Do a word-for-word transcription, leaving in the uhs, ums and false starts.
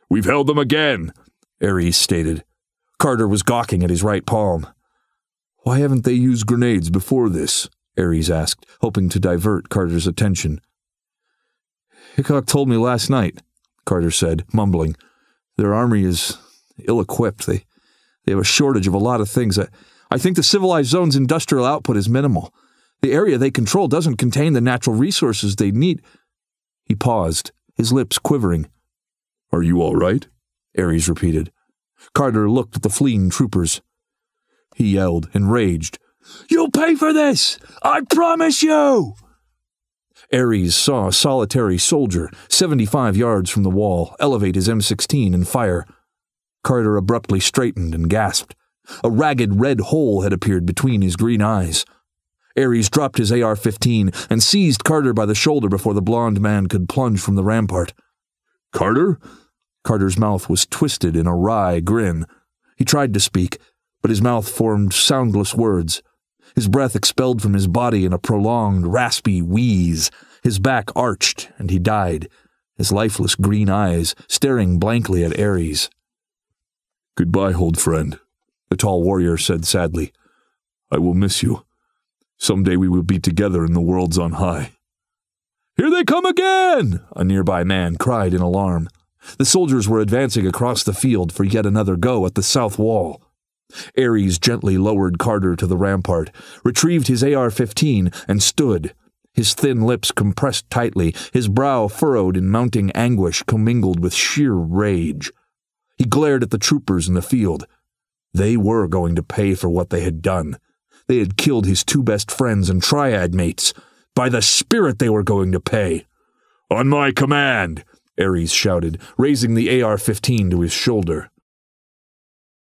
We've held them again, Ares stated. Carter was gawking at his right palm. Why haven't they used grenades before this? Ares asked, hoping to divert Carter's attention. Hickok told me last night, Carter said, mumbling. Their army is ill-equipped. They, they have a shortage of a lot of things. I, I think the civilized zone's industrial output is minimal. The area they control doesn't contain the natural resources they need. He paused, his lips quivering. Are you all right? Ares repeated. Carter looked at the fleeing troopers. He yelled, enraged. You'll pay for this! I promise you! Ares saw a solitary soldier, seventy-five yards from the wall, elevate his M sixteen and fire. Carter abruptly straightened and gasped. A ragged red hole had appeared between his green eyes. Ares dropped his A R fifteen and seized Carter by the shoulder before the blond man could plunge from the rampart. Carter? Carter's mouth was twisted in a wry grin. He tried to speak, but his mouth formed soundless words. His breath expelled from his body in a prolonged, raspy wheeze. His back arched, and he died, his lifeless green eyes staring blankly at Ares. Goodbye, old friend, the tall warrior said sadly. I will miss you. Someday we will be together in the worlds on high. Here they come again! A nearby man cried in alarm. The soldiers were advancing across the field for yet another go at the south wall. Ares gently lowered Carter to the rampart, retrieved his A R fifteen, and stood, his thin lips compressed tightly, his brow furrowed in mounting anguish commingled with sheer rage. He glared at the troopers in the field. They were going to pay for what they had done. They had killed his two best friends and triad mates. By the spirit they were going to pay. On my command, Ares shouted, raising the A R fifteen to his shoulder.